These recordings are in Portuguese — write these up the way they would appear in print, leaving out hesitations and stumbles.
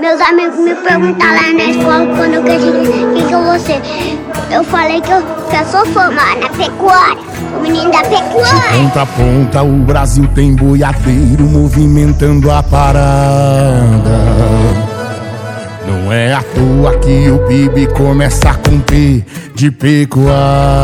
Meus amigos me perguntaram lá na escola quando eu cresci, quem que eu vou ser? Eu falei que eu sou formado na pecuária, o menino da pecuária. De ponta a ponta o Brasil tem boiadeiro movimentando a parada. Não é à toa que o PIB começa com P de pecuária.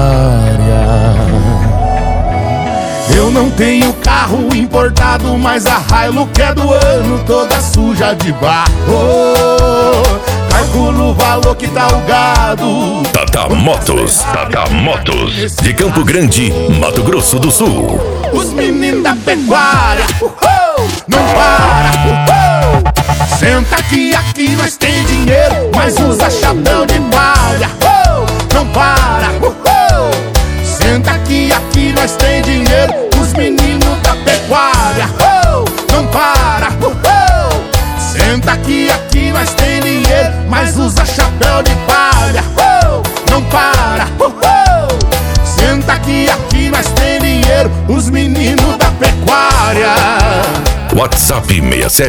Eu não tenho carro importado, mas a Hilux é do ano, toda suja de barro. Calculo o valor que tá o gado. Tata Motos, de Campo Grande, Mato Grosso do Sul. Os meninos da pecuária, não para, senta aqui nós tem dinheiro, mas usa chapéu de palha, não para, senta aqui nós tem dinheiro, os meninos da pecuária, não para, senta aqui nós tem dinheiro, mas usa chapéu de palha, não para, senta aqui nós tem dinheiro, os meninos da pecuária. WhatsApp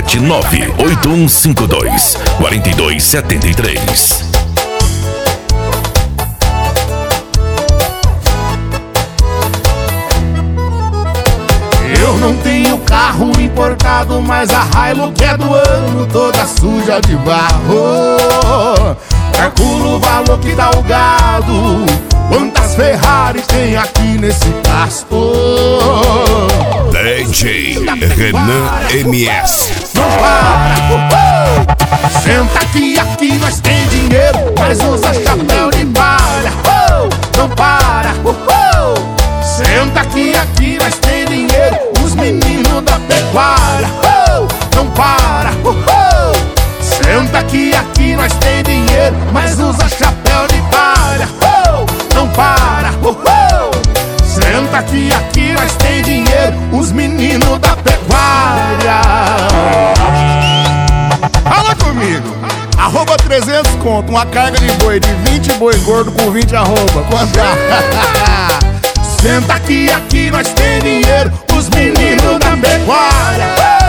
679-8152-4273. Eu não tenho carro importado, mas a Hilux é do ano, toda suja de barro. Calculo o valor que dá o gado, quantas Ferrari tem aqui nesse pasto. DJ Renan MS. Não para, senta aqui nós tem dinheiro, mas usa chapéu de palha, não para, senta aqui nós tem dinheiro, os meninos da pecuária, não para, senta aqui nós tem dinheiro, mas usa chapéu de palha, não para, senta aqui nós tem dinheiro, os meninos da pecuária. Fala comigo, arroba 300 conto, uma carga de boi de 20 boi gordo com 20 arroba, quanto é? Senta aqui nós tem dinheiro, os meninos da pecuária.